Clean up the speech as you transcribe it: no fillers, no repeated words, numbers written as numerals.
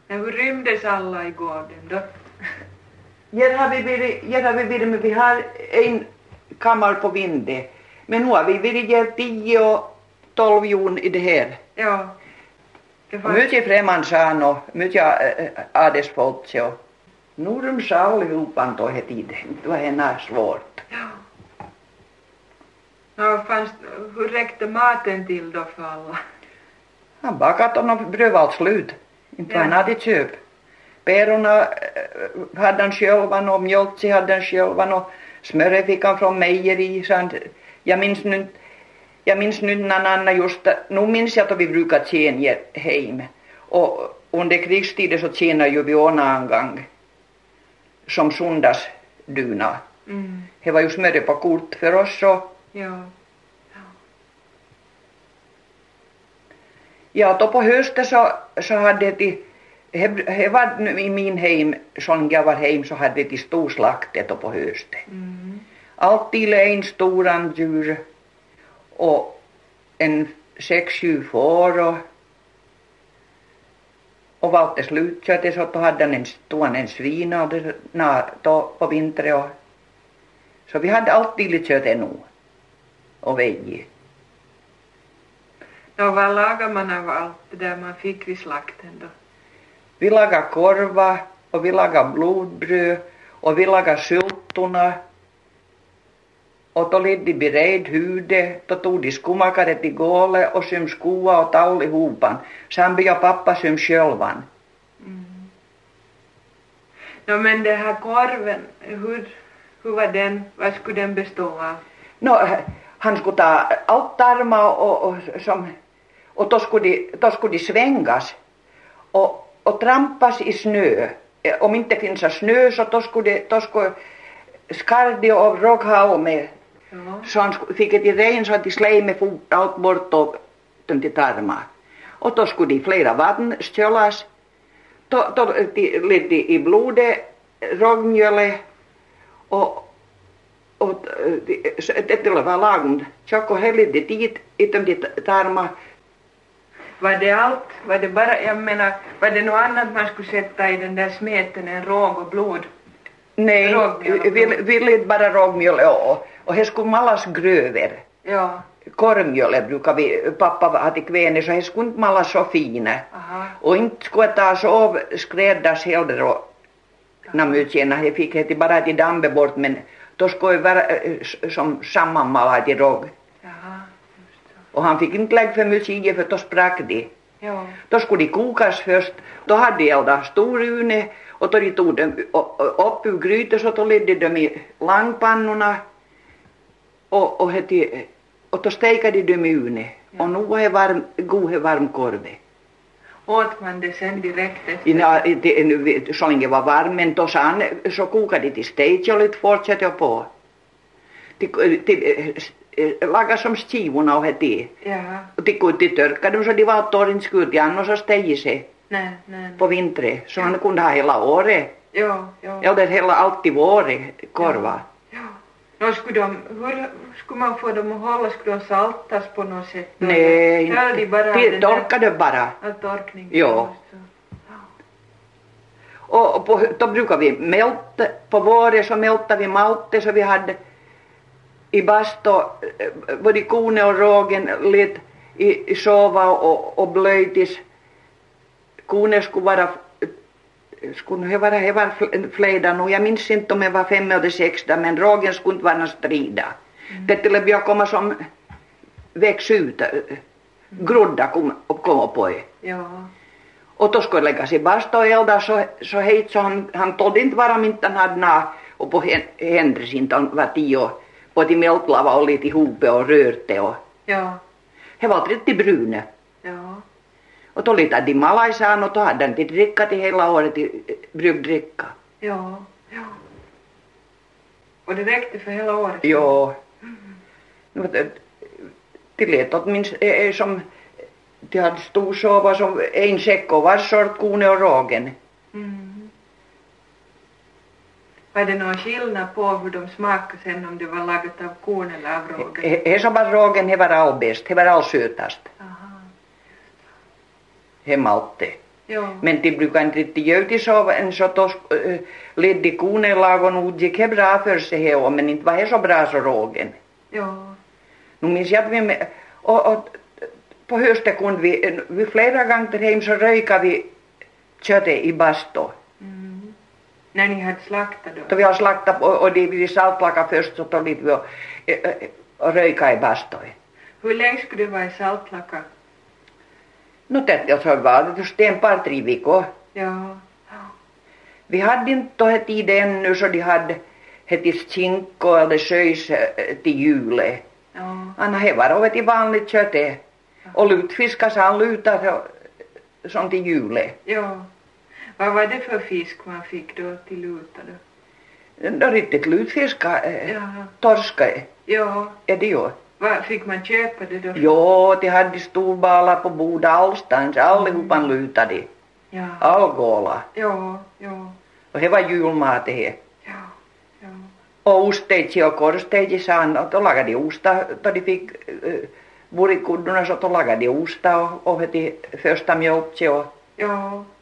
Men hur rymdes alla i gården då? Här har vi varit, men vi har en kammare på vinden. Men nu har vi varit 10 och 12 jon i det här. Ja. Och mycket främmansan och mycket adelsfolk. Nu rumsade allihopan då här tiden. Det var henne svårt. Ja. Hur räckte maten till då för alla? Han bakade honom bröd allt slut. Inte han hade köp. Pärorna hade han självan och mjölk hade han självan och smöret fick han från mejeri. Jag minns nu någon annan just, nu minns jag att vi brukade tjäna hem. Och under krigstiden så tjänade ju vi en gång som söndagsduna. Det var ju smöret på kort för oss och Ja. ja, då på hösten så hade de, det var i min hem, som jag var hem så hade de storslaktet då på hösten. Alltid en stor djur och en 6-7 får och var det slutköttet så då hade han en svina då på vintern och så vi hade alltid lite kött ännu och veggie. Och vad lagar man av allt det där man fick vid slakten då? Vi lagade korva och vi lagade blodbröd och vi lagade syltorna. Och då ledde de bered hudet, då tog de skumakare till gålet och söm skoa och allihopan. Sen började pappa söm självan. No, men det här korven, hur var den, vad skulle den bestå av? Han skulle ta allt tarma och då skulle de svängas och trampas i snö. Om inte finns snö så då skulle skardi och råghalme. Så han fick ett i regn så att de slej med fot allt bort och till tarma. Och då skulle de flera vatten stjölas. Då ledde i blodet rågmjölet och det var lagom. Tjock och ledde dit utom de tarma. Var det allt? Var det bara, jag menar, var det något annat man skulle sätta i den där smeten än råg och blod? Nej, vi led bara rågmjöl och det skulle malas gröver. Ja. Korvmjölet brukar pappa hade kväner så det skulle inte malas så fina. Och inte skulle ta så av skräddas heller och namutjäna, det fick det bara till dambe bort men då skulle det vara som sammanmalat i råg. Och han fick inte lägga för mycket i för då sprack det. Ja. Då skulle de kokas först. Då hade de eldat stor une och då de tog dem upp ur grytan så då ledde de i langpannorna och då stekade de dem i une. Ja. Och nu var det god varm korv. Åt man det sen direkt efter? Ja, så länge var varm men då så kokade de till stek och lite fortsatte på. Laga som skivorna och det. Ja. Och de törkade dem så de var torrin skuldi annars så steg sig Nej. på vintern. Så han kunde ha hela året. Ja. Eller hela alltid våret korva. Ja. Hur skulle man få dem att hålla? Skulle de saltas på något sätt? Nej, de torkade bara. Torkning. Ja. Och då brukar vi mälta, på våren så mältade vi malte så vi hade i bastu både kone och rågen lite i sova och blöjtis. Kone skulle vara flera nu. Jag minns inte om det var 5 eller 6 men rågen skulle inte vara strida. Det till att jag komma som väx ut. Grodda kom på det. Ja. Och då skulle läggas i bastu och elda så hejt så han tålde inte vara om inte han hade nå och på händer inte han var 10 på de mjölklava och lite ihop och rörte och Ja. det var riktigt bruna. Ja. Och då litade de malaisaan och då hade han till dricka till hela året brygdricka. Ja. Och det räckte för hela året? Ja. Det lät åtminstone som de hade stor sova som en säck och var sort kone och rågen. Var det någon skillnad på hur de smakade sen om det var lagat av korn eller av rågen? Det som var rågen, det var all bäst, det var all sötast. Aha. Det malte. Ja. Men de brukar inte riktigt göra så en så tos ledde konellagon utgick det bra för sig här, men inte var det så bra så rågen. Ja. Nu minns jag att vi och på hösten kunde vi flera gånger hem så röjkade vi köttet i bastu. Mm. När ni hade slaktat då? Då vi har slaktat och det vi saltlaka först så tog vi och röjkade i bastu. Hur länge skulle det vara i saltlaka? No det så var det just en par tre veckor. Ja. Vi hade inte då det tid ännu så de hade hetis kinko eller sjöjs till julet. Ja. Anna he var över till vanligt köttet. Och lutfiskas han lutar som till julet. Ja. Vad var det för fisk man fick då till luta då? Då riktigt lutfiska, Ja. torska Ja. är det ju. Vad fick man köpa det då? Jo, de hade storbalar på bordet allstans, allihopa lutade. Ja. Algåla. Ja. Ja. Och det var julmat det. Ja. Ja. Och osteitsi och korsteitsi saan, då lagade de osta, då de fick burikudduna så då lagade de osta och heti första mjölkse och Ja.